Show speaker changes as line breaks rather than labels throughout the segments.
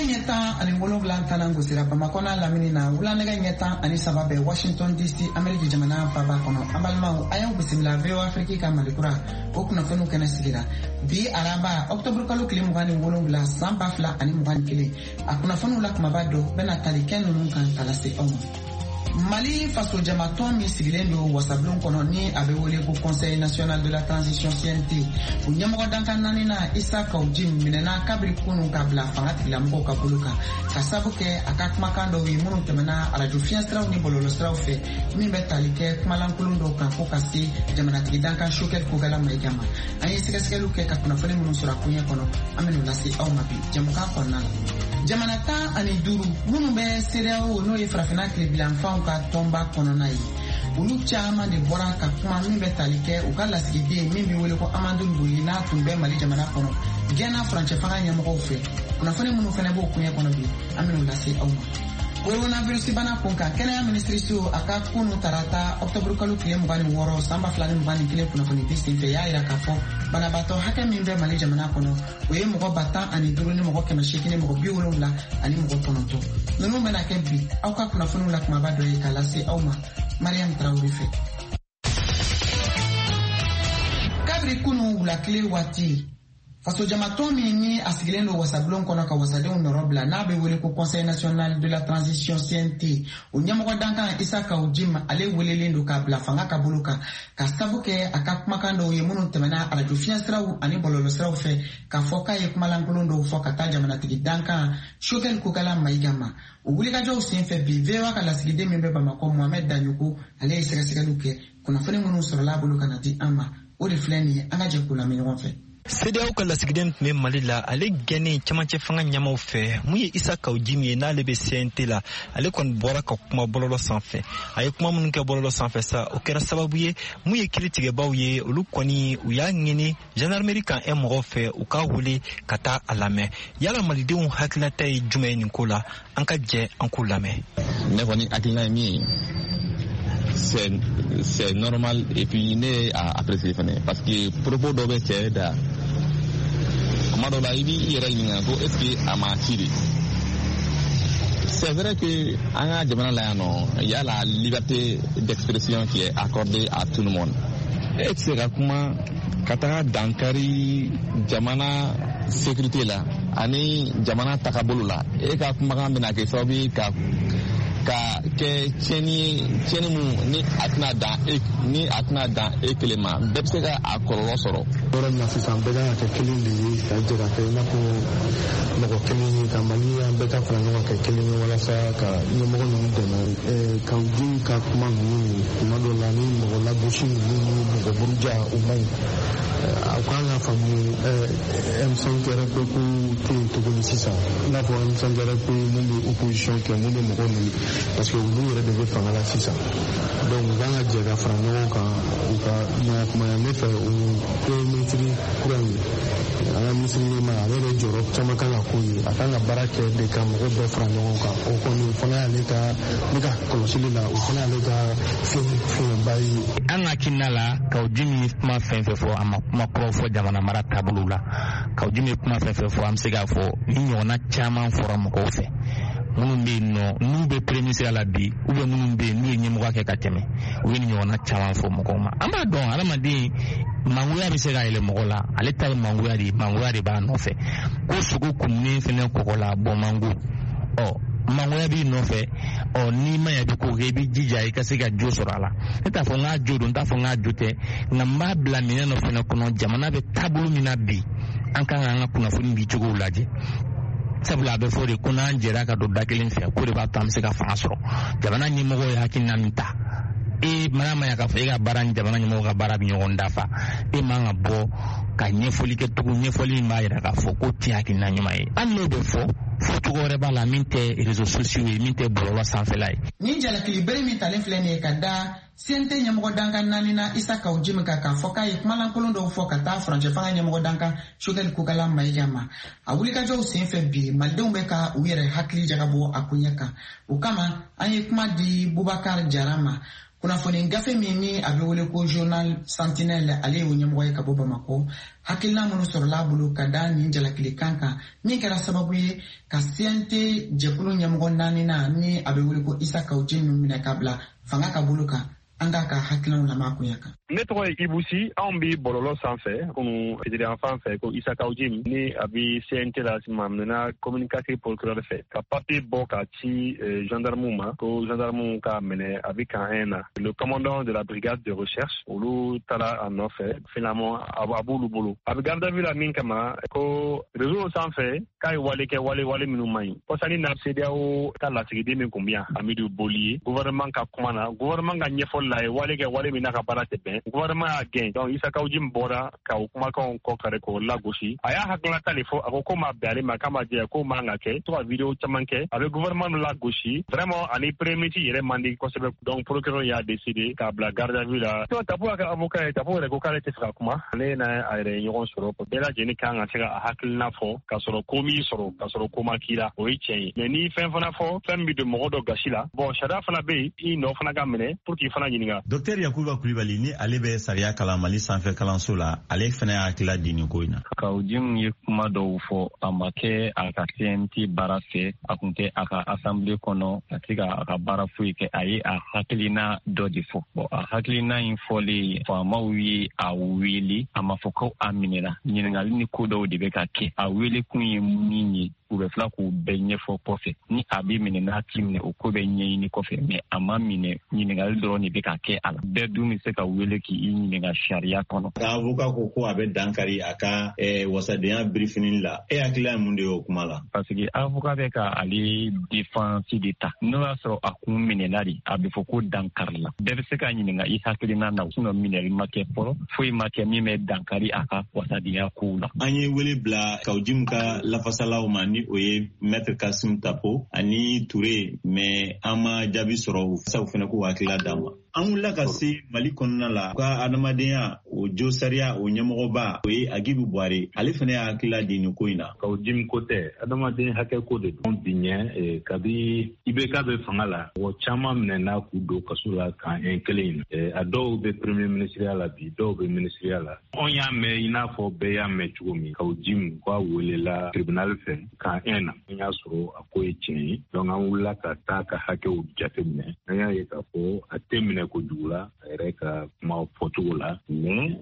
ɲɛtan ani 7 tanan gosira Bamakɔ n'a lamini na wulanɛgɛ ɲɛtan ani 3 bɛ Washington DC Amérique jamana faba kɔnɔ an balimaw a y'aw bisimila VOA Afrique ka malikura o kunnafoniw kɛnɛ sigira bi araba octobre kalo tile 27 san 2021 a kunnafoniw la kumaba dɔ bɛna tali kɛ ninnu kan kala se aw ma. Mali faso jamatɔn min sigilen don wasablon kɔnɔ ni a bɛ wele ko Conseil national de la transition CNT o ɲɛmɔgɔ dankan naani na Isa Kawuji minɛna kabiri kunu ka bila fanga tigilamɔgɔw ka bolo kan ka sabu kɛ a ka kumakan dɔw ye minnu tɛmɛna arajo fiɲɛsiraw ni bɔlɔlɔsiraw fɛ min bɛ tali kɛ kumalankolon dɔw kan fo ka se jamanatigi dankan Choguel Kogala Mayiga ma. An ye sɛgɛsɛgɛliw kɛ ka kunnafoni minnu sɔrɔ a kuɲɛ kɔnɔ an bɛn'o lase aw ma bi jamukan kɔnɔna la. Jamana 15 minnu bɛ CEDEAO n'o ye farafinna tilebilanfanw ka tɔnba kɔnɔna ye olu caman de bɔra ka kuma min bɛ tali kɛ u ka lasigiden min bɛ wele ko Amadou Ngouili n'a tun bɛ Mali jamana kɔnɔ gɛnna furancɛ fanga ɲɛmɔgɔw fɛ kunnafoni minnu fana b'o kuɲɛ kɔnɔ bi an bɛn'o lase aw ma. Coronavirus bana kun kan kɛnɛya minisiriso a ka kunu tarata octobre kalo tile 26 san 2021 kunnafoni di senfɛ y'a jira k'a fɔ banabaatɔ hakɛ min bɛ Mali jamana kɔnɔ o ye mɔgɔ 15 ni mɔgɔ 800 ni mɔgɔ 70 ani mɔgɔ 9 ninnu bɛna kɛ bi aw ka kunnafoniw la kumaba dɔ ye k'a lase aw ma Mariam Traoré fɛ. Kabiri kunu wulakile waati faso jamatɔn min ni a sigilen don wasablon kɔnɔ ka wasadenw nɔrɔ bila n'a bɛ wele ko Conseil national de la transition CNT o ɲɛmɔgɔ dankan Isa Kawuji ale welelen don k'a bila fanga ka bolo kan ka sabu kɛ a ka kumakan dɔw ye minnu tɛmɛna arajo fiɲɛsiraw ani bɔlɔlɔsiraw fɛ k'a fɔ k'a ye kumalankolon dɔw fɔ ka taa jamanatigi dankan Choguel Kogala Mayiga ma. O wulikajɔw senfɛ bi VOA ka lasigiden min bɛ Bamakɔ Mohamed Daɲoko ale ye sɛgɛsɛgɛliw kɛ kunnafoni minnu sɔrɔla a bolo ka na di an ma o de filɛ nin ye an ka jɛ k'o lamɛn ɲɔgɔn fɛ.
CEDEAO ka lasigiden tun bɛ Mali la ale gɛnnen cɛmancɛ fanga ɲɛmaw fɛ mun ye Isa Kawuji min ye n'ale bɛ CNT la ale kɔni bɔra ka kuma bɔlɔlɔ sanfɛ a ye kuma minnu kɛ bɔlɔlɔ sanfɛ sa o kɛra sababu ye mun ye kiritigɛbaw ye olu kɔni u y'a ɲini gendarmerie kan mɔgɔw fɛ u ka wele ka taa a lamɛn yala malidenw hakilata ye jumɛn ye nin ko la an ka jɛ an k'u lamɛn.
Ne kɔni hakilina ye min ye c'est normal et puis ne a apprécié fana parce que propos dɔ bɛ cɛ da kuma dɔ la i b'i yɛrɛ ɲininka ko est-ce que a ma ci de. C'est vrai que an ka jamana la yan nɔ il y a la liberté d'expression qui est accordée à tout le monde. E tɛ se ka kuma ka taga dankari jamana sécurité la ani jamana tagabolo la e ka kumakan bɛna kɛ sababu ye ka kɛ tiɲɛni mun ni a tɛna dan e kelen ma bɛɛ bɛ se ka a kɔlɔlɔ sɔrɔ.
Yɔrɔ min na sisan bɛɛ kan ka kɛ kelen de ye ka jɛ ka kɛ i n'a fɔ mɔgɔ kelen ye ka Mali an bɛɛ ka fara ɲɔgɔn kɛ kelen ye walasa ka ɲɛmɔgɔ ninnu dɛmɛ Kawuji ka kuma ninnu tuma dɔw la ni mɔgɔ lagosi ninnu ni mɔgɔ buruja o man ɲi a kan ka faamu M5RP ko tɛ yen tuguni sisan i n'a fɔ M5RP mun bɛ opposition kɛ mun bɛ mɔgɔ ninnu parce que olu yɛrɛ de bɛ fanga la sisan donc u kan ka jɛ ka fara ɲɔgɔn kan u ka ɲɔgɔn kumaya ne fɛ o ye ministre kura ye an ka ministre ma ale yɛrɛ jɔyɔrɔ caman kan ka k'o ye a kan ka baara kɛ de ka mɔgɔw bɛɛ fara ɲɔgɔn kan o kɔni o fana y'ale ka ne ka kɔlɔsili la o fana y'ale ka fiɲɛba ye.
An ka hakilina la Kawuji min kuma fɛn fɛn fɔ a ma kuma kɔrɔ fɔ jamana mara taabolo la Kawuji min kuma fɛn fɛn fɔ an bɛ se k'a fɔ ni ɲɔgɔnna caman fɔra mɔgɔw fɛ minnu bɛ yen nɔ n'u bɛ premier ministre la bi ou bien minnu bɛ yen n'u ye ɲɛmɔgɔ kɛ ka tɛmɛ u ye nin ɲɔgɔnna caman fɔ mɔgɔw ma an b'a dɔn adamaden mangoya bɛ se ka yɛlɛ mɔgɔ la ale ta ye mangoya de b'a nɔfɛ ko sogo kumunen fɛnɛ kɔgɔ la bɔ mango mangoya b'i nɔfɛ n'i ma ɲɛ bi ko kɛ i b'i jija i ka se ka jo sɔrɔ a la ne t'a fɔ n k'a jo don n t'a fɔ n k'a jo tɛ nka n b'a bila minɛn dɔ fɛnɛ kɔnɔ jamana bɛ taabolo min na bi an kan ka an ka kunnafoni di cogow lajɛ sabula a bɛ fɔ de ko n'an jɛra ka don da kelen fɛ ko de b'a to an bɛ se ka fanga sɔrɔ jamana ɲɛmɔgɔ ye hakilina min ta mana ma ya k'a fɔ e ka baara ni jamana ɲɛmɔgɔ ka baara bɛ ɲɔgɔn dafa e man ka bɔ ka ɲɛfɔli kɛ tugun ɲɛfɔli in b'a jira k'a fɔ ko ti hakilina ɲuman ye hali n'o bɛ fɔ fɔcogo wɛrɛ b'a la min tɛ réseaux sociaux ye min tɛ bɔlɔlɔ sanfɛla ye.
Nin jalakili bere min talen filɛ nin ye ka da CNT ɲɛmɔgɔ dankan naani na Isa Kawuji min kan k'a fɔ k'a ye kumalankolon dɔw fɔ ka taa furancɛ fanga ɲɛmɔgɔ dankan Choguel Kogala Mayiga ma a wulikajɔw senfɛ bi malidenw bɛ ka u yɛrɛ hakili jagabɔ a ko ɲɛ kan o kama an ye kuma di Bubakar Jara ma kunnafoni gafe min ni a bɛ wele ko journal sentinelle ale y'o ɲɛmɔgɔ ye ka bɔ Bamako hakilina minnu sɔrɔla bolo ka da nin jalakilikan kan min kɛra sababu ye ka CNT jɛkulu ɲɛmɔgɔ 4nan ni a bɛ wele ko Isa Kaouji ninnu minɛ ka bila fanga ka bolo kan an ka hakilinaw lamɛn kunya kan.
Ne tɔgɔ ye Ibusi, anw bi bɔlɔlɔ sanfɛ kunu federe fan fɛ ko Isa Kaouji ni a bi CNT la mamina communicateur procureur fɛ ka papier bɔ ka ci gendarme ma ko gendarme ka minɛ a bi kan na. Le commandant de la brigade de recherche olu tala a nɔfɛ finalement a b'olu bolo. A bi garde à vue la min kama ko réseau sanfɛ k'a ye wale kɛ wale minnu man ɲi. Kɔsani na CEDEAO ka lasigiden min kun bi yan Hamidu Boli ye gouvernement ka kuma na gouvernement ka ɲɛfɔli la ye wale kɛ wale min na ka baara tɛ bɛn. Gouvernement y'a gɛn donc Isa Kaouji bɔra ka o kumakanw kɔ kari k'o lagosi a y'a hakilinata de fɔ a ko ma bɛn ale ma k'a ma jɛ k'o man ka kɛ to ka vidéo caman kɛ a bɛ gouvernement lagosi vraiment ani premier ministre yɛrɛ man di kosɛbɛ donc procureur y'a décidé k'a bila garde à vue la Tapo ka kɛ avocat ye Tapo yɛrɛ ko k'ale tɛ fɛ ka kuma ale n'a a yɛrɛ ɲɔgɔn sɔrɔ bɛɛ lajɛlen kan ka se ka a hakilina fɔ k'a sɔrɔ ko min sɔrɔ k'a sɔrɔ ko ma k'i la o ye tiɲɛ ye mais ni fɛn fana fɔ fɛn min bɛ don mɔgɔ dɔ gasi la bon sariya fana bɛ yen i nɔ fana ka minɛ pour k'i fana ɲininka.
Docteur Yakuba Kulibali ni ale bɛ sariya kalan Mali sanfɛ kalanso la ale fana y'a hakilila di nin ko in na.
Kaouji ye kuma dɔw fɔ a ma kɛ a ka CNT baara fɛ a kun tɛ a ka assemblée kɔnɔ a tɛ ka a ka baara foyi kɛ a ye a hakilina dɔ de fɔ bon a hakilina in fɔlen faamaw ye a wele a ma fɔ ko a minɛra ɲininkali ni ko dɔw de bɛ ka kɛ a wele kun ye min ye u bɛ tila k'u bɛɛ ɲɛfɔ kɔfɛ ni a bɛ minɛ n'a ti minɛ o ko bɛ ɲɛɲini kɔfɛ mais a ma minɛ ɲininkali dɔrɔn de bɛ ka kɛ a la bɛɛ dun bɛ se ka wele k'i ɲininka sariya kɔnɔ.
Avocat ko a bɛ dankari a ka wasadenya briefing la e hakili ye mun de y'o kuma la.
Parce que avocat bɛ ka ale défense de ta n'o y'a sɔrɔ a kun minɛna de a bɛ fɔ ko dankari la bɛɛ bɛ se ka ɲininka i hakilina na sinon minɛli ma kɛ fɔlɔ foyi ma kɛ min bɛ dankari a ka wasadenya kow la.
An ye wele bila Kaouji ka lafasalaw ma ni o ye Maître Kassim Tapo ani Touré mais an ma jaabi sɔrɔ sabu fana ko hakilila d'an ma. An wulila ka se Mali kɔnɔna la ka adamadenya o jo sariya o ɲɛmɔgɔba o ye Agibu Buware ale fana y'a hakilila di nin ko in na.
Kaouji ko tɛ adamaden hakɛ ko de don bi ɲɛ kabi IBK bɛ fanga la mɔgɔ caman minɛna k'u don kaso la kan kelen in a dɔw bɛ premier ministeriya la bi dɔw bɛ ministeriya la anw y'a mɛn i n'a fɔ bɛɛ y'a mɛn cogo min Kaouji k'a welela tribunal fɛ kan na an y'a sɔrɔ a ko ye tiɲɛ ye donc an wulila ka taa ka hakɛw jateminɛ an y'a ye k'a fɔ a tɛ minɛ kojugu la a yɛrɛ ka kuma fɔcogo la mais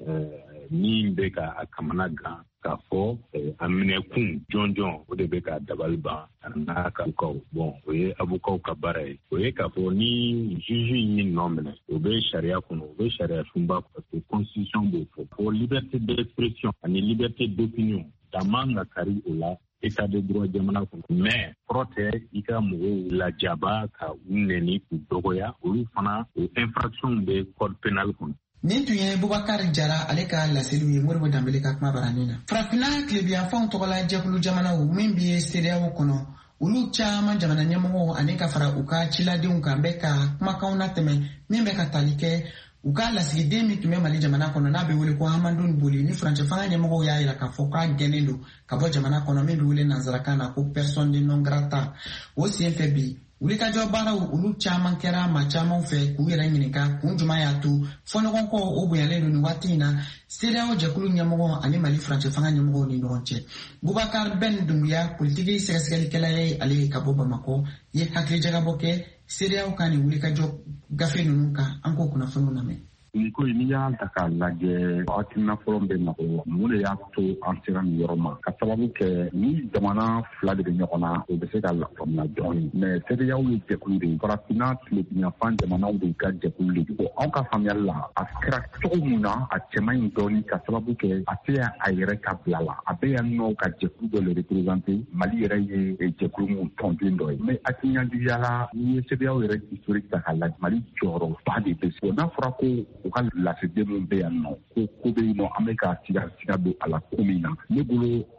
min bɛ ka a kamana gan k'a fɔ a minɛkun jɔnjɔn o de bɛ ka dabali ban a n'a ka avocat bon o ye avocat ka baara ye o ye k'a fɔ ni juge y'i nɔ minɛ o bɛ sariya kɔnɔ o bɛ sariya sunba parce que constitution b'o fɔ pour liberté d'expression ani liberté d'opinion dama ka kari o la état de droit jamana kɔnɔ mais kɔrɔ tɛ i ka mɔgɔw lajaba ka u nɛni k'u dɔgɔya olu fana o infraction bɛ code pénal kɔnɔ.
Nin tun ye Bubakar Jara ale ka laseliw ye Moribo Dambele ka kuma baranin na. Farafinna tilebiyanfanw tɔgɔla jɛkulu jamanaw min bɛ CEDEAO kɔnɔ olu caman jamana ɲɛmɔgɔw ani ka fara u ka ciladenw kan bɛ ka kumakanw latɛmɛ min bɛ ka tali kɛ u ka lasigiden min tun bɛ Mali jamana kɔnɔ n'a bɛ wele ko Hamadu Boli ni furancɛ fanga ɲɛmɔgɔw y'a jira k'a fɔ k'a gɛnnen don ka bɔ jamana kɔnɔ min bɛ wele nanzarakan na ko personne non grata o senfɛ bi wulikajɔ baaraw olu caman kɛra maa caman fɛ k'u yɛrɛ ɲininka kun jumɛn y'a to fɔɲɔgɔnkɔ o bonyalen don nin waati in na CEDEAO jɛkulu ɲɛmɔgɔ ani Mali furancɛ fanga ɲɛmɔgɔw ni ɲɔgɔn cɛ. Bubakar Ben Dunbuya politiki sɛgɛsɛgɛlikɛla ye ale ka bɔ Bamako ye hakilijagabɔ kɛ CEDEAO ka nin wulikajɔ gafe ninnu kan an k'o kunnafoniw lamɛn.
Nin ko n'i y'a ta k'a lajɛ hakilina fɔlɔ bɛ nɔgɔ mun de y'a to an sera nin yɔrɔ ma ka sababu kɛ ni jamana fila de bɛ ɲɔgɔn na o bɛ se ka lafaamuya dɔɔnin mais CEDEAO ye jɛkulu de ye farafinna tilebiyanfan jamanaw de ka jɛkulu de ye anw ka faamuyali la a kɛra cogo min na a cɛ man ɲi dɔɔnin ka sababu kɛ a tɛ a yɛrɛ ka bila la a bɛ yan nɔ ka jɛkulu dɔ le représenter Mali yɛrɛ ye jɛkulu mun tɔnten dɔ ye mais hakilinajuguya la n'i ye CEDEAO yɛrɛ historique ta k'a lajɛ Mali jɔyɔrɔba de bɛ se n'a fɔra ko u ka lasigiden min bɛ yan nɔ ko bɛ yen nɔ an bɛ ka siga don a la ko min na ne bolo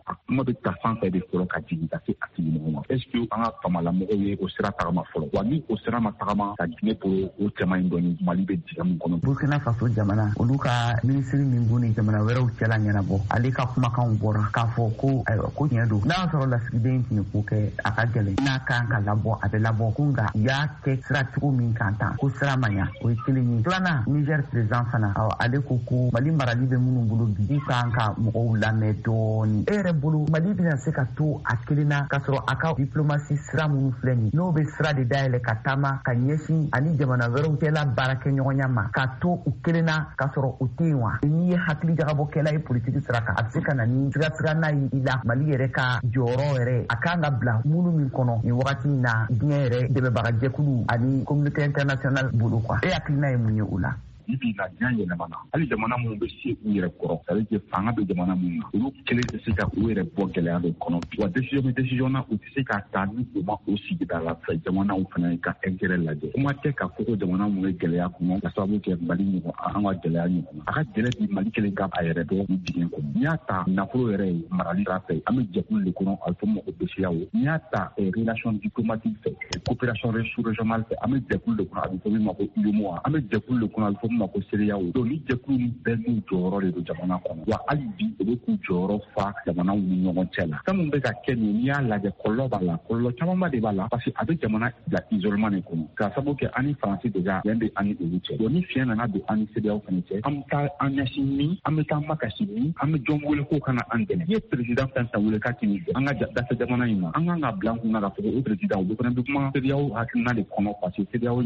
a kuma bɛ ta fan fɛ de fɔlɔ ka jigin ka se a tigilamɔgɔ ma est ce que an ka famalamɔgɔw ye o sira tagama fɔlɔ wa ni o sira ma tagama ka diinɛ bolo o cɛman in dɔɔni Mali bɛ diga min kɔnɔ.
Burkina Faso jamana olu ka minisiri min b'u ni jamana wɛrɛw cɛla ɲɛnabɔ ale ka kumakanw bɔra k'a fɔ ko ayiwa ko tiɲɛ don n'a y'a sɔrɔ lasigiden tun ye ko kɛ a ka gɛlɛn n'a kan ka labɔ a bɛ labɔ ko nka y'a kɛ sira cogo min kan tan ko sira ma ɲa o ye kelen ye. Filanan Niger président fana ale ko ko Mali marali bɛ minnu bolo bi kan ka mɔgɔw lamɛn dɔɔni. E yɛrɛ bolo Mali bɛna se ka to a kelen na k'a sɔrɔ a ka diplomasi sira minnu filɛ nin n'o bɛ sira de dayɛlɛ ka taama ka ɲɛsin ani jamana wɛrɛw cɛla baara kɛ ɲɔgɔnya ma k'a to u kelen na k'a sɔrɔ u tɛ yen wa. N'i ye hakili jagabɔkɛla ye politiki sira kan a bɛ se ka na ni siga n'a ye i la Mali yɛrɛ ka jɔyɔrɔ yɛrɛ a kan ka bila minnu min kɔnɔ nin wagati in na diɲɛ yɛrɛ dɛmɛbagajɛkulu ani communauté internationale bolo quoi. E hakilina ye mun ye o la?
Ibi na diɲɛ yɛlɛmana hali jamana minnu bɛ se u yɛrɛ kɔrɔ c'est à dire fanga bɛ jamana minnu na olu kelen tɛ se ka u yɛrɛ bɔ gɛlɛya dɔ kɔnɔ wa décision na u tɛ se ka ta ni u ma o sigida la fɛ jamanaw fana ka intérêt lajɛ kuma tɛ ka fɔ ko jamana minnu ye gɛlɛya kɔnɔ ka sababu kɛ Mali ɲɔgɔn an ka gɛlɛya ɲɔgɔn a ka gɛlɛya di Mali kelen ka a yɛrɛ dɔn ni dingɛ kɔnɔ n'i y'a ta nafolo yɛrɛ ye marali sira fɛ an bɛ jɛkulu de kɔnɔ a bɛ fɔ ma ko BCEAO n'i y'a ta relation diplomatique fɛ coopération sous-régionale fɛ an bɛ jɛkulu de kɔnɔ a bɛ fɔ min ma ko UEMOA an bɛ jɛkulu de kɔnɔ a bɛ fɔ min ma ko CEDEAO donc ni jɛkulu bɛɛ n'u jɔyɔrɔ de don jamana kɔnɔ wa hali bi o bɛ k'u jɔyɔrɔ fa jamanaw ni ɲɔgɔn cɛ la fɛn min bɛ ka kɛ nin n'i y'a lajɛ kɔlɔlɔ b'a la kɔlɔlɔ camanba de b'a la parce que a bɛ jamana bila isolement de kɔnɔ k'a sababu kɛ ani Faransi déjà bɛn bɛ ani olu cɛ donc ni fiɲɛ nana don ani CEDEAO fana cɛ an bɛ taa an ɲɛsin min an bɛ taa makasi min an bɛ jɔn wele k'o kana an dɛmɛ n'i ye président fɛn fɛn wele k'a k'i ni an ka dafɛ jamana in ma an kan ka bila an kunna k'a fɔ ko o président o fana bɛ kuma CEDEAO hakilina de kɔnɔ parce que CEDEAO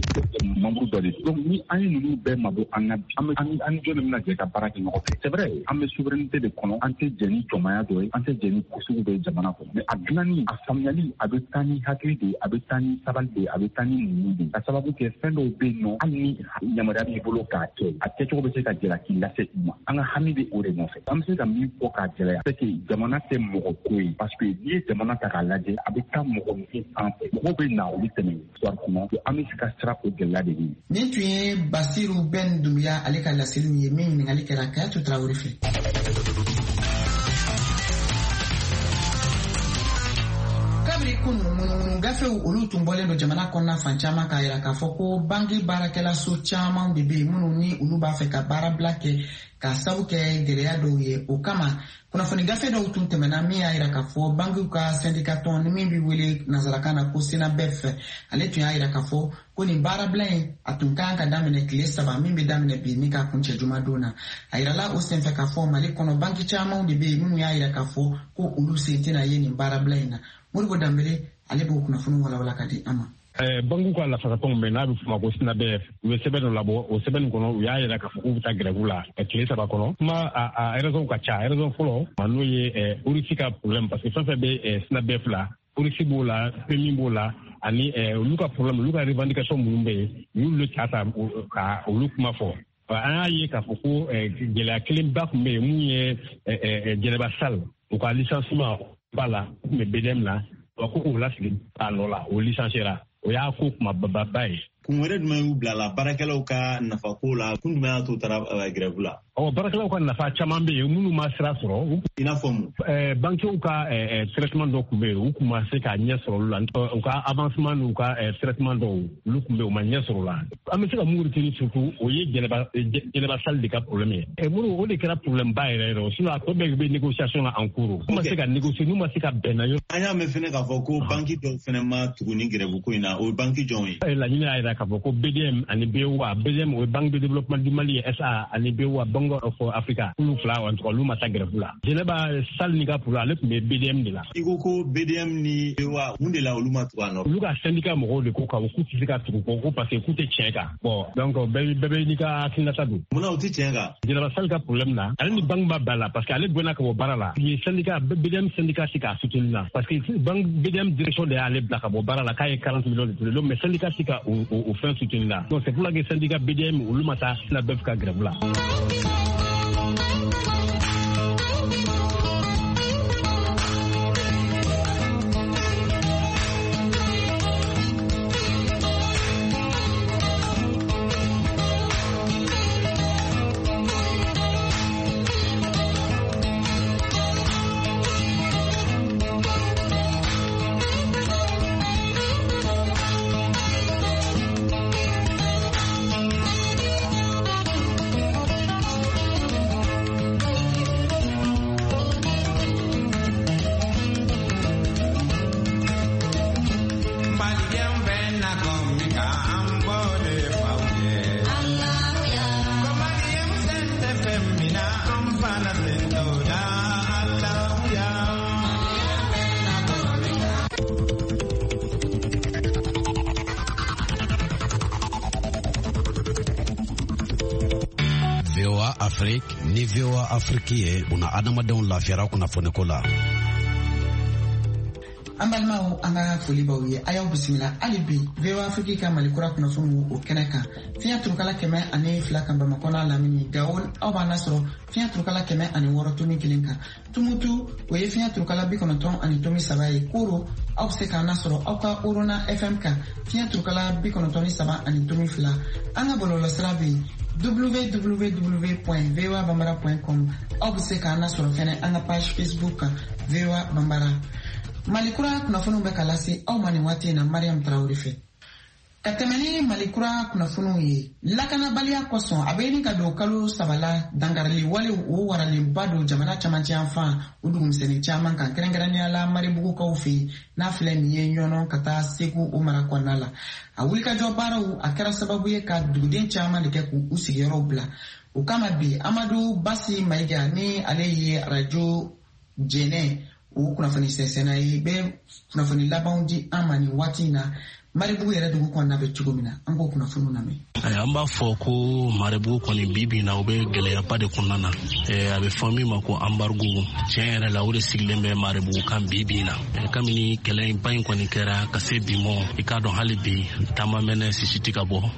membre dɔ de donc ni an ye ninnu bɛɛ mabɔ an na an jɔn de bɛna jɛ ka baara kɛ ɲɔgɔn fɛ c'est vrai an bɛ souveraineté de kɔnɔ an tɛ jɛ ni jɔnmaya dɔ ye an tɛ jɛ ni kosugu dɔ ye jamana kɔnɔ mais a dilanni a faamuyali a bɛ taa ni hakili de a bɛ taa ni sabali de a bɛ taa ni muɲu de ka sababu kɛ fɛn dɔw bɛ yen nɔ hali ni yamaruya b'i bolo k'a kɛ a kɛcogo bɛ se ka gɛlɛya k'i lase i ma an ka hami bɛ o de nɔfɛ an bɛ se ka min fɔ k'a gɛlɛya c'est que jamana tɛ mɔgɔ ko ye parce que n'i ye jamana ta k'a lajɛ a bɛ taa mɔgɔ min sanfɛ mɔgɔw bɛ na olu tɛmɛ histoire kɔnɔ an bɛ se ka sira o gɛlɛya de ye.
Nin tun ye Basiru Ben Dumbuya ale ka laseliw ye min ɲininkali kɛra Kayatu Tarawele fɛ. Kabiri kunun gafew olu tun bɔlen don jamana kɔnɔna fan caman k'a jira k'a fɔ ko bangi baarakɛla so caman de bɛ yen minnu ni olu b'a fɛ ka baarabila kɛ ka sabu kɛ gɛlɛya dɔw ye o kama kunnafoni gafe dɔw tun tɛmɛna min y'a jira k'a fɔ bangiw ka syndicat tɔn ni min bɛ wele nanzarakan na ko SENABEF ale tun y'a jira k'a fɔ ko nin baarabila in a tun kan ka daminɛ tile 3 min bɛ daminɛ bi ni ka kuncɛ jumadon na a jirala o senfɛ k'a fɔ Mali kɔnɔ bangi caman de bɛ yen minnu y'a jira k'a fɔ ko olu sen tɛna ye nin baarabila in na Modibo Dambele ale b'o kunnafoni walawala ka di an ma.
Bangu ka lafasatɔnw bɛ n'a bɛ f'o ma ko SENABEF u ye sɛbɛn dɔ labɔ o sɛbɛn nin kɔnɔ u y'a jira k'a fɔ k'u bɛ taa grève la tile 3 kɔnɔ kuma a raison ka ca raison fɔlɔ n'o ye Russie ka problème parce que fɛn fɛn bɛ SENABEF la Russie b'o la PMI b'o la ani olu ka problème olu ka revendication minnu bɛ yen u y'olu ta ka olu kuma fɔ an y'a ye k'a fɔ ko gɛlɛya kelenba tun bɛ yen mun ye Jɛnɛba Sall u ka licenciement ba la u tun bɛ BDM na wa ko k'u lasigi a nɔ la o licenciera o y'a ko kumaba ye.
Kun wɛrɛ jumɛn y'u bila la baarakɛlaw ka nafako la kun jumɛn y'a to taara grève la.
Baarakɛlaw ka nafa caman bɛ yen minnu ma sira sɔrɔ.
I n'a fɔ mun.
Banquiers ka traitement dɔw tun bɛ yen u tun ma se ka ɲɛ sɔrɔ olu la u ka avancement n'u ka traitement dɔw olu tun bɛ yen u ma ɲɛ sɔrɔ o la. An bɛ se ka mun retenir surtout o ye Jɛnɛba Sall de ka problème ye. Minnu o de kɛra problème ba yɛrɛ yɛrɛ sinon a tɔ bɛɛ bɛ négociation na en cours. N'u ma se ka négocier n'u ma se ka bɛn na yɔrɔ.
An y'a mɛn fɛnɛ k'a fɔ ko banque dɔw fɛnɛ ma tugu ni grève ko in na o ye banque jɔnw ye.
Laɲini y'a jira k'a fɔ ko BDM ani BOA BDM o ye Banque de développement du Mali SA ani BOA Bank of Africa. Olu fila en tout cas olu ma taa grève la. Jɛnɛba Sall ni ka problème ale tun bɛ BDM de la.
I ko BDM ni BOA mun de la olu ma tugu a nɔ.
Olu ka syndicat mɔgɔw de ko ka k'u tɛ se ka tugu ko parce que k'u tɛ tiɲɛ kan. Bon donc bɛɛ bɛ n'i ka hakilinata don.
Munna u tɛ tiɲɛ kan.
Jɛnɛba Sall ka problème na ale ni banque b'a la parce que ale bɔnna ka bɔ baara la. Syndicat BDM syndicat si k'a soutenir la parce que BDM direction de y'ale bila ka bɔ baara la k'a ye 40 millions de dollars mais syndicat si ka o fɛn soutenir la. Donc c'est pour la que syndicat BDM olu ma taa SENABEF ka grève la.
VOA Afrique ni VOA Afrique ye una adamadenw lafiyara kunnafoniko la.
An balimaw an ka foli b'aw ye a y'aw bisimila hali bi VOA Afrique ka malikura kunnafoniw o kɛnɛ kan fiɲɛ turukala 102 kan Bamakɔ n'a lamini Gao aw b'an lasɔrɔ fiɲɛ turukala 106.1 kan Tumutu o ye fiɲɛ turukala 93 ye Koro aw bɛ se k'an lasɔrɔ aw ka Orona FM kan fiɲɛ turukala 93.2 an ka bɔlɔlɔsira bɛ yen www.voabambara.com aw bɛ se k'an lasɔrɔ fɛnɛ an ka page Facebook kan VOA Bambara. Malikura kunnafoniw bɛ ka lase aw ma nin waati in na Mariam Traoré fɛ. Ka tɛmɛ ni malikura kunnafoniw ye lakanabaliya kosɔn a bɛ ɲini ka don kalo 3 la dangarili wale o waralenba don jamana camancɛ yan fan o dugumisɛnnin caman kan kɛrɛnkɛrɛnnenya la Maribugukaw fɛ yen n'a filɛ nin ye ɲɔnɔ ka taa Segu o mara kɔnɔna la. A wulikajɔ baaraw a kɛra sababu ye ka duguden caman de kɛ k'u sigiyɔrɔw bila. O kama bi Amadu Basi Mayiga ni ale ye radio Jɛnɛ o kunnafoni sɛnsɛnna ye bɛ kunnafoni labanw di an ma nin waati in na Maribugu yɛrɛ dugu kɔnɔna bɛ cogo min na an k'o kunnafoniw lamɛn.
An b'a fɔ ko Maribugu kɔni bi na o bɛ gɛlɛyaba de kɔnɔna na a bɛ fɔ min ma ko embargo tiɲɛ yɛrɛ la o de sigilen bɛ Maribugu kan bi na kabini kɛlɛ ba in kɔni kɛra ka se bi mɔ i k'a dɔn hali bi taama mɛnɛ sisiti ka bɔ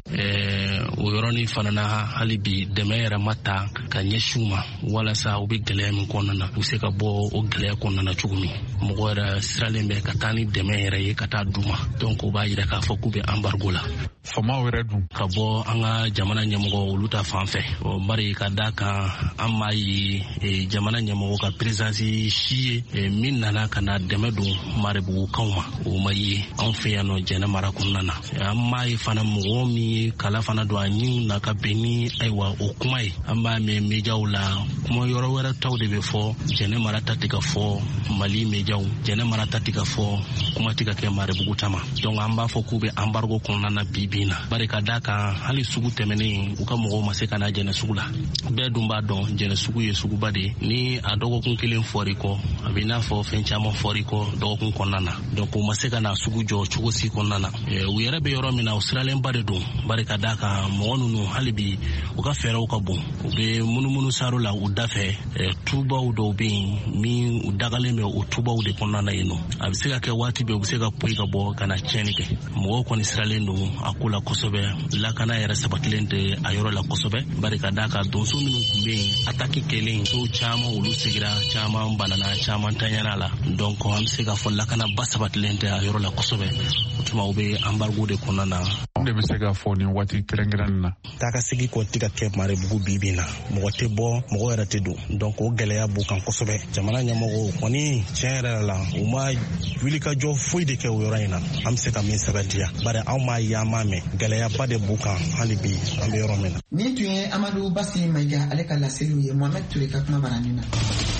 o yɔrɔnin fana na hali bi dɛmɛ yɛrɛ ma ta ka ɲɛsin u ma walasa u bɛ gɛlɛya min kɔnɔna na u bɛ se ka bɔ o gɛlɛya kɔnɔna na cogo min mɔgɔ yɛrɛ siralen bɛ ka taa ni dɛmɛ yɛrɛ ye ka taa d'u ma donc o b'a yira k'a fɔ k'u bɛ embargo la.
Famaw yɛrɛ dun
ka bɔ an ka jamana ɲɛmɔgɔ olu ta fan fɛ bari ka da kan an m'a ye jamana ɲɛmɔgɔ ka présence si ye min nana ka na dɛmɛ don Maribugukaw ma o ma ye anw fɛ yan nɔ Jɛnɛ mara kɔnɔna na an m'a ye fana mɔgɔ min ye kala fana don a ɲiw na ka bɛn ni ayiwa o kuma ye an b'a mɛn médiaw la kuma yɔrɔ wɛrɛ taw de bɛ fɔ Jɛnɛ mara ta tɛ ka fɔ Mali médiaw Jɛnɛ mara ta tɛ ka fɔ kuma tɛ ka kɛ Maribugu ta ma donc an b'a fɔ k'u bɛ embargo kɔnɔna na bi na bari ka da kan hali sugu tɛmɛnen u ka mɔgɔw ma se ka na Jɛnɛ sugu la bɛɛ dun b'a dɔn Jɛnɛ sugu ye suguba de ni a dɔgɔkun kelen fɔri kɔ a bɛ n'a fɔ fɛn caman fɔri kɔ dɔgɔkun kɔnɔna na donc u ma se ka na sugu jɔ cogo si kɔnɔna na u yɛrɛ bɛ yɔrɔ min na u siralenba de don bari ka da kan mɔgɔ ninnu hali bi u ka fɛɛrɛw ka bon u bɛ munumunu saro la u da fɛ tubaw dɔw bɛ yen min u dagalen bɛ o tubaw de kɔnɔna na yen nɔ a bɛ se ka kɛ waati bɛɛ u bɛ se ka poyi ka bɔ ka na tiɲɛni kɛ mɔgɔw kɔni siralen don a ko la kosɛbɛ lakana yɛrɛ sabatilen tɛ a yɔrɔ la kosɛbɛ bari ka da kan donso minnu tun bɛ yen ataki kɛlen so caman olu sigira caman banana caman tanyana la donc an bɛ se ka fɔ lakana ba sabatilen tɛ a yɔrɔ la kosɛbɛ o tuma u bɛ embargo de kɔnɔna na
an de bɛ se ka fɔ nin waati kɛrɛnkɛrɛnnen na
taa ka segi kɔ tɛ ka kɛ Maribugu bi na mɔgɔ tɛ bɔ mɔgɔ yɛrɛ tɛ don donc o gɛlɛya b'u kan kosɛbɛ jamana ɲɛmɔgɔw kɔni tiɲɛ yɛrɛ la u ma wulikajɔ foyi de kɛ o yɔrɔ in na an bɛ se ka min sɛbɛntiya bari anw m'a ye an m'a mɛn gɛlɛyaba de b'u kan hali bi an bɛ yɔrɔ min na.
Nin tun ye Amadu Basi Mayiga ale ka laseliw ye Mohamed Ture ka kuma baranin na.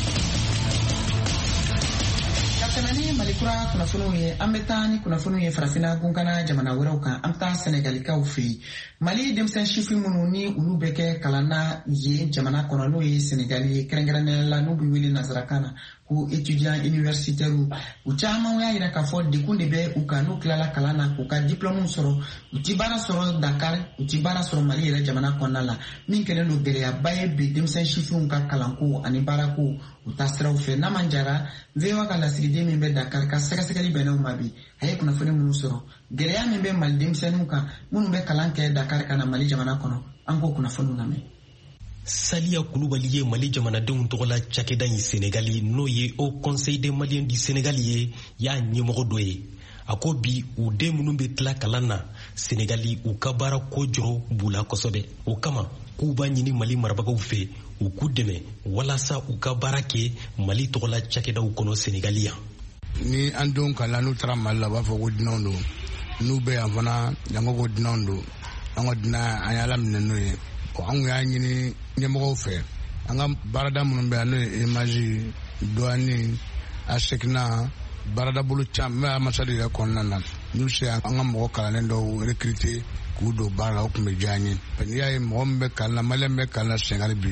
Tɛmɛni malikura kunnafoniw ye an bɛ taa ni kunnafoniw ye farafinna gunkana jamana wɛrɛw kan an bɛ taa Senegalikaw fɛ yen Mali denmisɛn sifin minnu ni olu bɛ kɛ kalan na yen jamana kɔnɔ n'o ye Senegali ye kɛrɛnkɛrɛnnenya la n'u bɛ wele nanzarakan na ko étudiants universitaires u caman y'a jira k'a fɔ dekun de bɛ u kan n'u tilala kalan na k'u ka diplôme sɔrɔ u ti baara sɔrɔ Dakar u ti baara sɔrɔ Mali yɛrɛ jamana kɔnɔna la min kɛlen don gɛlɛyaba ye bi denmisɛn sifinw ka kalanko ani baarako u ta siraw fɛ n'a man jara VOA ka lasigiden min bɛ Dakar ka sɛgɛsɛgɛli bɛnn'o ma bi a ye kunnafoni minnu sɔrɔ gɛlɛya min bɛ Mali denmisɛnninw kan minnu bɛ kalan kɛ Dakar ka na Mali jamana kɔnɔ an k'o kunnafoniw lamɛn.
Saliya Kulubali ye Mali jamanadenw tɔgɔla cakɛda in Senegali n'o ye Haut Conseil des Maliens du Sénégal ye y'a ɲɛmɔgɔ dɔ ye a ko bi u den minnu bɛ tila kalan na Senegali u ka baara ko jɔrɔ b'u la kosɛbɛ o kama k'u b'a ɲini Mali marabagaw fɛ u k'u dɛmɛ walasa u ka baara kɛ Mali tɔgɔla cakɛdaw kɔnɔ Senegali yan.
Ni an denw kalan n'u taara Mali la u b'a fɔ ko dunanw don n'u bɛ yan fana yan ko dunanw don an ka dunan an y'ala minɛ n'o ye an y'a ɲini ɲɛmɔgɔw fɛ an ka baarada minnu bɛ yan n'o ye image douane asekina baarada bolo caman bɛ ambassade yɛrɛ kɔnɔna na n'u se an ka mɔgɔ kalannen dɔw recruter k'u don baara la o tun bɛ diya an ye n'i y'a ye mɔgɔ min bɛ kalan na Maliyɛn bɛ kalan na Senegali bi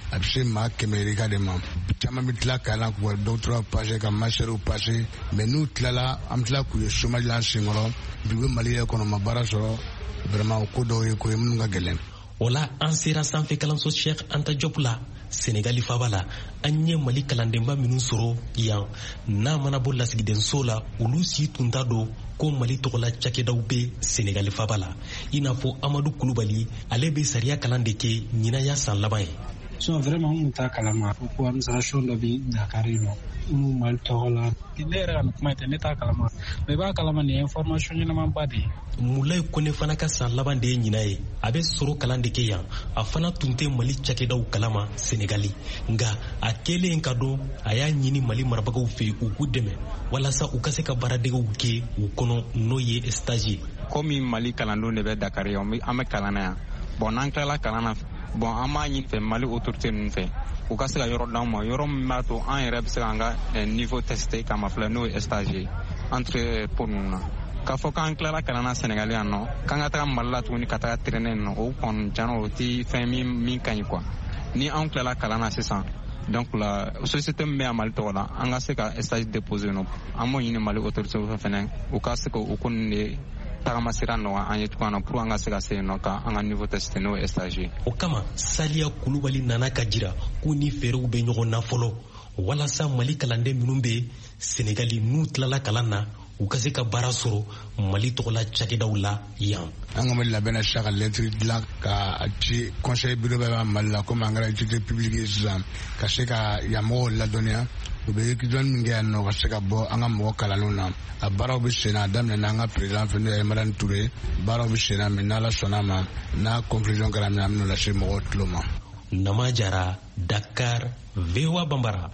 a bɛ se maa 100 de ma caman bɛ tila kalan k'u ka doctorat passé ka master passé mais n'u tilala an bɛ tila k'u ye chômage la an senkɔrɔ bi u bɛ Mali yɛrɛ kɔnɔ ma baara sɔrɔ vraiment o ko dɔw ye ko ye minnu ka gɛlɛn.
O la an sera sanfɛ kalanso Cheikh Anta Diop la Senegali faba la an ye Mali kalandenba minnu sɔrɔ yan n'a mana bɔ lasigidenso la olu si tun t'a dɔn ko Mali tɔgɔla cakɛdaw bɛ Senegali faba la i n'a fɔ Amadu Kulubali ale bɛ sariya kalan de kɛ ɲinaya san laban ye.
Vraiment mun t'a kalama ko administration dɔ bɛ Dakar yen nɔ mun Mali tɔgɔ la ne yɛrɛ ka nin kuma tɛ ne t'a kalama mais i b'a kalama nin information ɲɛnamaba de ye.
Mulayi Kone fana ka san laban de ye ɲina ye a bɛ sɔrɔ kalan de kɛ yan a fana tun tɛ Mali cakɛdaw kalama Senegali nka a kɛlen ka dɔn a y'a ɲini Mali marabagaw fɛ u k'u dɛmɛ walasa u ka se ka baaradegew kɛ u kɔnɔ n'o ye stage ye.
Komi Mali kalandenw de bɛ Dakar yan an bɛ kalan na yan bon n'an tilala kalan na bon an b'a ɲini fɛ Mali autorité ninnu fɛ u ka se ka yɔrɔ d'an ma yɔrɔ min b'a to an yɛrɛ bɛ se k'an ka niveau tester k'a ma filɛ n'o ye stage ye entre po ninnu na k'a fɔ k'an tilala kalan na Senegali yan nɔ k'an ka taga Mali la tuguni ka taga traîner nɔ o kɔni tiɲɛna o tɛ fɛn min ka ɲi quoi ni an tilala kalan na sisan donc la société min bɛ yan Mali tɔgɔ la an ka se ka stage déposer nɔ an b'o ɲini Mali autorité fɛnɛ u ka se k'o ko ninnu de tagama sira nɔgɔ an ye cogoya na pour an ka se ka se yen nɔ ka an ka niveau tester n'o ye stage ye.
O kama Saliya Kulubali nana ka jira k'u ni fɛɛrɛw bɛ ɲɔgɔn na fɔlɔ walasa Mali kalanden minnu bɛ Senegali n'u tilala kalan na u ka se ka baara sɔrɔ Mali tɔgɔla cakɛdaw la yan.
An ka Mali labɛn na sisan ka lettre dilan ka ci conseil bureau bɛɛ bɛ Mali la komi an kɛra utilité publique ye sisan ka se ka yan mɔgɔw ladɔnniya u bɛ étudiant min kɛ yan nɔ ka se ka bɔ an ka mɔgɔ kalanlenw na a baaraw bɛ sen na a daminɛ n'an ka président fɛ n'o ye Madame Touré baaraw bɛ sen na mais n'Ala sɔnna ma n'a conclusion kɛra min an bɛn'o lase mɔgɔw tulo ma.
Nama Jara, Dakar, VOA Bambara.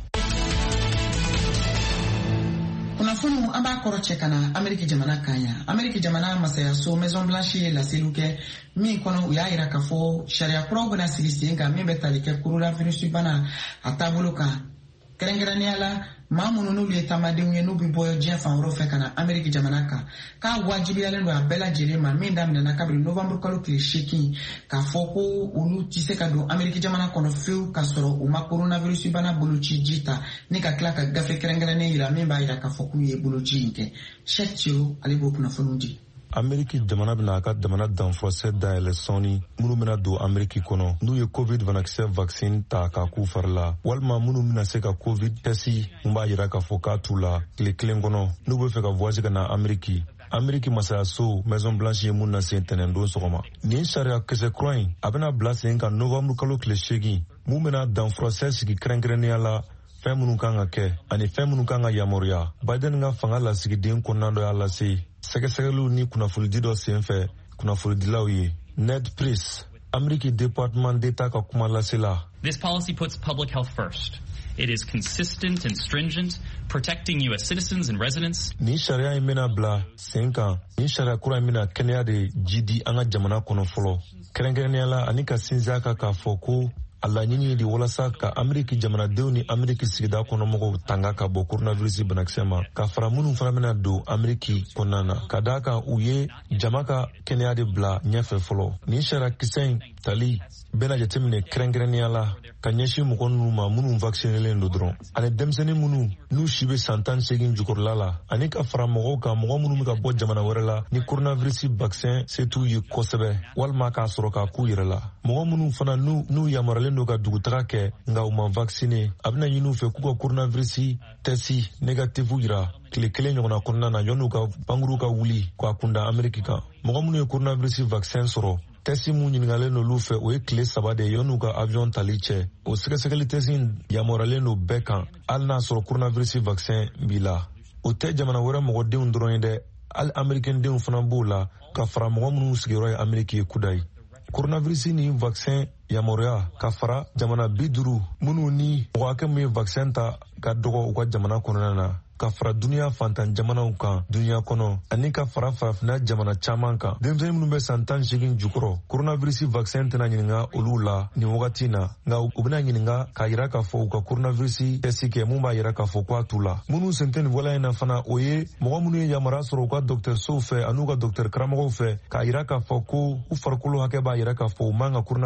Kunnafoni an b'a kɔrɔ cɛ ka na Ameriki jamana kan yan. Ameriki jamana masayaso Maison Blanche ye laseliw kɛ min kɔnɔ u y'a jira k'a fɔ sariya kuraw bɛna sigi sen kan min bɛ tali kɛ coronavirus bana a taabolo kan. Kɛrɛnkɛrɛnnenya la maa minnu n'olu ye taamadenw ye n'u bɛ bɔ diɲɛ fan wɛrɛw fɛ ka na Ameriki jamana kan k'a wajibiyalen don a bɛɛ lajɛlen ma min daminɛna kabini novembre kalo tile 8 k'a fɔ ko olu tɛ se ka don Ameriki jamana kɔnɔ fewu k'a sɔrɔ u ma coronavirus bana boloci ji ta ni ka tila ka gafe kɛrɛnkɛrɛnnen jira min b'a jira k'a fɔ k'u ye boloci in kɛ. Cheikh Thio ale b'o kunnafoniw di.
Ameriki jamana bɛna a ka jamana danfɔsɛ dayɛlɛ sɔɔni minnu bɛna don Ameriki kɔnɔ n'u ye covid banakisɛ vaccine ta k'a k'u fari la walima minnu bɛna se ka covid tɛsi mun b'a jira k'a fɔ k'a t'u la tile kelen kɔnɔ n'u bɛ fɛ ka voyage ka na Ameriki. Ameriki masayaso Maison Blanche ye mun na sen tɛnɛndon sɔgɔma nin sariya kisɛ kura in a bɛna bila sen kan novembre kalo tile 8 mun bɛna danfɔsɛ sigi kɛrɛnkɛrɛnnenya la fɛn minnu kan ka kɛ ani fɛn minnu kan ka yamaruya. Biden ka fanga lasigiden kɔnɔna dɔ y'a lase sɛgɛsɛgɛliw ni kunnafonidi dɔ senfɛ kunnafonidilaw ye. Ned Price, Ameriki Department d'Etat ka kuma lasela.
This policy puts public health first. It is consistent and stringent, protecting U.S. citizens and residents.
Ni sariya in bɛna bila sen kan ni sariya kura in bɛna kɛnɛya de jidi an ka jamana kɔnɔ fɔlɔ kɛrɛnkɛrɛnnenya la ani ka sinsin a kan k'a fɔ ko a laɲini ye de walasa ka Ameriki jamanadenw ni Ameriki sigida kɔnɔmɔgɔw tanga ka bɔ coronavirus banakisɛ ma ka fara minnu fana bɛna don Ameriki kɔnɔna na ka d'a kan u ye jama ka kɛnɛya de bila ɲɛfɛ fɔlɔ. Nin sariya kisɛ in tali bɛna jateminɛ kɛrɛnkɛrɛnnenya la ka ɲɛsin mɔgɔ ninnu ma minnu vaccinelen don dɔrɔn ani denmisɛnnin minnu n'u si bɛ san 18 jukɔrɔla la ani ka fara mɔgɔw kan mɔgɔ minnu bɛ ka bɔ jamana wɛrɛ la ni coronavirus vaccin se t'u ye kosɛbɛ walima k'a sɔrɔ k'a k'u yɛrɛ la. Mɔgɔ minnu fana n'u yamaralen don ka dugutaga kɛ nka u ma vacciner a bɛna ɲini u fɛ k'u ka coronavirus test négatif yira tile kelen ɲɔgɔnna kɔnɔna na yan'u ka banguru ka wuli k'a kunda Ameriki kan. Mɔgɔ minnu ye coronavirus vaccin sɔrɔ tɛsi mun ɲininkalen n'olu fɛ o ye tile 3 de ye yan'u ka avion tali cɛ. O sɛgɛsɛgɛli tɛsi yamaruyalen don bɛɛ kan hali n'a sɔrɔ coronavirus vaccin b'i la. O tɛ jamana wɛrɛ mɔgɔdenw dɔrɔn ye dɛ hali Amerikɛndenw fana b'o la ka fara mɔgɔ minnu sigiyɔrɔ ye Ameriki ye kudayi. Coronavirus ni vaccin yamaruya ka fara jamana 50 minnu ni mɔgɔ hakɛ min ye vaccin ta ka dɔgɔ u ka jamana kɔnɔna na ka fara duniya fantan jamanaw kan duniya kɔnɔ ani ka fara farafina jamana caman kan. Denmisɛnnin minnu bɛ san 18 jukɔrɔ coronavirus vaccin tɛna ɲininka olu la nin wagati na nka u bɛna ɲininka k'a jira k'a fɔ u ka coronavirus test kɛ mun b'a jira k'a fɔ k'a t'u la. Minnu sen tɛ nin wala in na fana o ye mɔgɔ minnu ye yamaruya sɔrɔ u ka dɔgɔtɔrɔsow fɛ ani u ka dɔgɔtɔrɔ karamɔgɔw fɛ k'a jira k'a fɔ ko u farikolo hakɛ b'a jira k'a fɔ u man ka coronavirus vaccin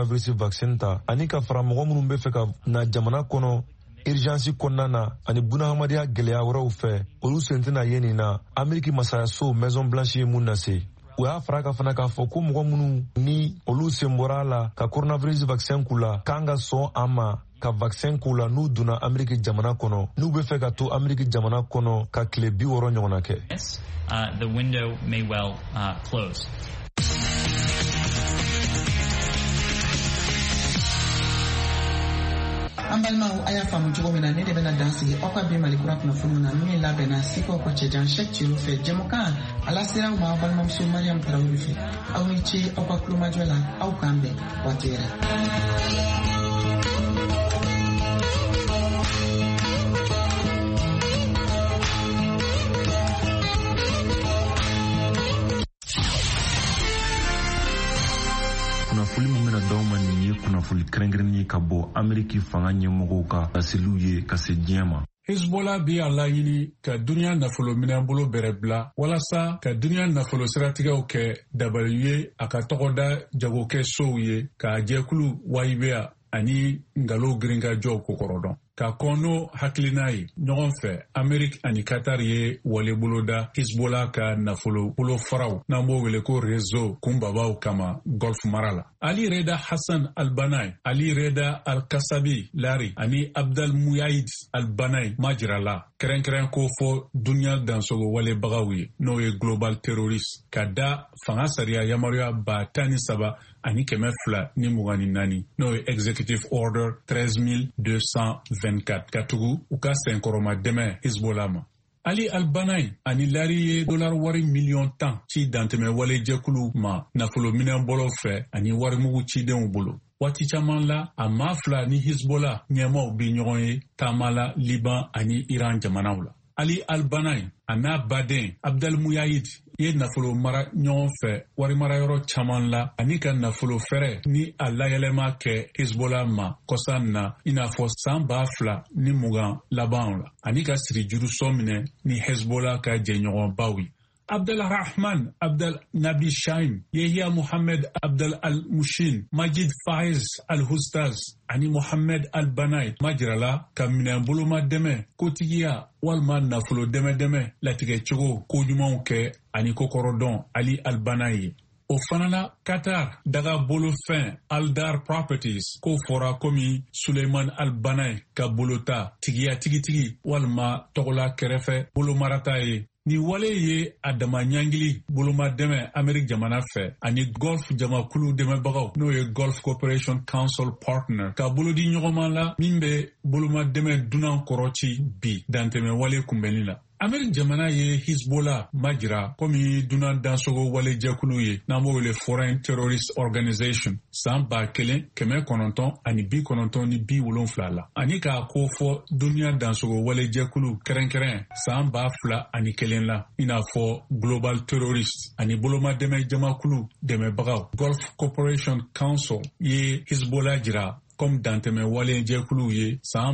vaccin ta ani ka fara mɔgɔ minnu bɛ fɛ ka na jamana kɔnɔ urgence kɔnɔna na ani bunahamadeya gɛlɛya wɛrɛw fɛ olu sen tɛna ye nin na Ameriki masayaso Maison Blanche ye mun lase. U y'a fara ka fana k'a fɔ ko mɔgɔ minnu ni olu sen bɔra a la ka coronavirus vaccin k'u la k'an ka sɔn an ma ka vaccin k'u la n'u donna Ameriki jamana kɔnɔ n'u bɛ fɛ ka to Ameriki jamana kɔnɔ ka tile 60 ɲɔgɔnna kɛ.
The window may well close.
An balimaw a y'a faamu cogo min na ne de bɛna dan sigi aw ka bi Malikura kunnafoniw na min labɛnna Siko Kɔcɛjan Cheick Thilo fɛ jɛmukan a lasera aw ma aw balimamuso Mariam Tarawele fɛ aw ni ce aw ka kulomajɔ la aw k'an bɛn waati wɛrɛ.
Kunnafoni min bɛna d'aw ma nin ye kunnafoni kɛrɛnkɛrɛnnen ka bɔ Ameriki fanga ɲɛmɔgɔw ka laseliw ye ka se diɲɛ ma.
Hezbollah bɛ a laɲini ka duniya nafolo minɛn bolo bɛrɛ bila walasa ka duniya nafolo siratigɛw kɛ dabali ye a ka tɔgɔda jagokɛ sow ye ka jɛkulu wayibeya ani ngalo girinkajɔw kokɔrɔdɔn. Ka kɔnɔ hakilina ye ɲɔgɔn fɛ Ameriki ani Qatar ye walebolo da Hezbollah ka nafolo bolo faraw n'an b'o wele ko réseau kunbabaw kama Gulf mara la. Ali Reda Hassan Al-Banai, Ali Reda Al-Kasabi Lari ani Abdel Muyahid Al-Banai majirala kɛrɛnkɛrɛn ko fɔ duniya dansogo walebagaw ye n'o ye global terrorist ka da fanga sariya yamaruya 13 ani 224 n'o ye executive order 13224 ka tugu u ka senkɔrɔma dɛmɛ Hezbollah ma. Ali Al-Banai ani Lari ye $10 miliyɔn 10 ci dantɛmɛ wale jɛkulu ma nafolo minɛn bɔlɔ fɛ ani warimugu cidenw bolo. Waati caman la a maa fila ni Hezbollah ɲɛmaw bɛ ɲɔgɔn ye taama la Liban ani Iran jamanaw la. Ali Al-Banai a n'a baden Abdel Muyahid ye nafolo mara ɲɔgɔn fɛ warimarayɔrɔ caman la ani ka nafolo fɛrɛ ni a layɛlɛma kɛ Hezbollah ma kɔsan na i n'a fɔ san 2020 labanw la ani ka siri juru sɔn minɛ ni Hezbollah ka jɛɲɔgɔnbaw ye. Abdelrahman Abdel Nabi Shaim, Yehya Mohamed Abdel Al-Mushin, Majid Faiz Al-Hustaz, ani Mohamed Al-Banai, Majirala, ka minɛn boloma dɛmɛ, kotigiya, walma nafolo dɛmɛ latigɛ cogo ko ɲumanw kɛ ani kokɔrɔdɔn Ali Al-Banai ye. O fana na Qatar daga bolofɛn Aldar Properties ko fɔra komi Suleiman Al-Banai ka bolota tigiya tigitigi walma tɔgɔla kɛrɛfɛ bolomarata ye. Ni wale ye a dama ɲangili boloma dɛmɛ Ameriki jamana fɛ ani Gulf jamakulu dɛmɛbagaw n'o ye Gulf Cooperation Council Partner ka bolodi ɲɔgɔnma la min bɛ boloma dɛmɛ dunan kɔrɔci bi dantɛmɛ wale kunbɛnni la. Ameriki jamana ye Hezbollah majira komi dunan dansogo wale jɛkulu ye n'an b'o wele Foreign Terrorist Organization san 1990 ani 1970 la ani k'a ko fɔ duniya dansogo wale jɛkulu kɛrɛnkɛrɛn san 2001 la i n'a fɔ Global Terrorist ani boloma dɛmɛ jamakulu dɛmɛbagaw Gulf Cooperation Council ye Hezbollah jira comme dantɛmɛ wale jɛkulu ye san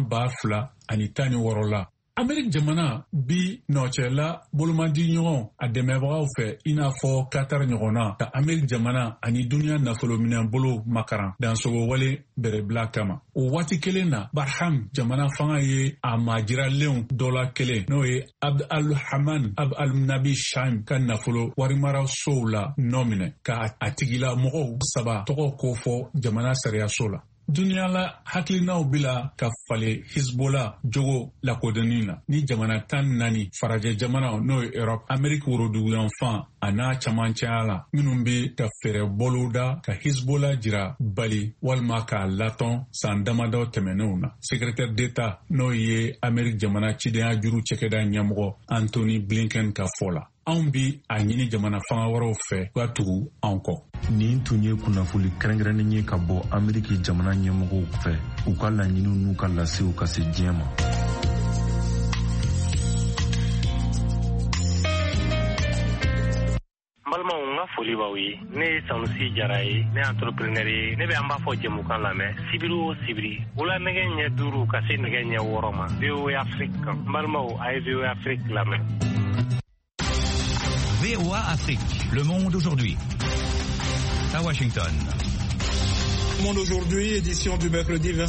2016 la. Ameriki jamana bi nɔcɛla bolomadi ɲɔgɔn a dɛmɛbagaw fɛ i n'a fɔ Qatar ɲɔgɔnna ka Ameriki jamana ani duniya nafolo minɛn bolo makaran dansogo wale bɛrɛbila kama. O waati kelen na Barham jamana fanga ye a majiralenw dɔ la kelen n'o ye Abd al-Haman Abd al-Nabi Shaim ka nafolo warimara sow la nɔ minɛ ka a tigila mɔgɔw 3 tɔgɔ ko fɔ jamana sariyaso la. Duniya la hakilinaw bila ka fale Hezbollah jogo lakodɔnni na ni jamana 14 farajɛ jamanaw n'o ye Europe Ameriki woroduguyanfan a n'a camancɛya la minnu bɛ ka fɛɛrɛ bɔlow da ka Hezbollah jira bali walima k'a latɔn san damadɔ tɛmɛnenw na. Secrétaire d'État n'o ye Ameriki jamana cidenya juru cɛkɛda ɲɛmɔgɔ Anthony Blinken ka fɔ la. Anw bi a ɲini jamana fanga wɛrɛw fɛ ka tugu anw kɔ. Nin tun ye kunnafoni kɛrɛnkɛrɛnnen ye ka bɔ Ameriki jamana ɲɛmɔgɔw fɛ u ka laɲiniw n'u ka lasew ka se diɲɛ ma.
Balimaw n ka foli b'aw ye ne ye Sanusi Jara ye ne ye entrepreneur ye ne bɛ an b'a fɔ jɛmukan lamɛn sibiri o sibiri wula nɛgɛ ɲɛ 5 ka se nɛgɛ ɲɛ 6 ma VOA Afrique kan balimaw a ye VOA Afrique lamɛn.
VOA Afrique, le monde aujourd'hui. À Washington.
Monde aujourd'hui, édition du mercredi 20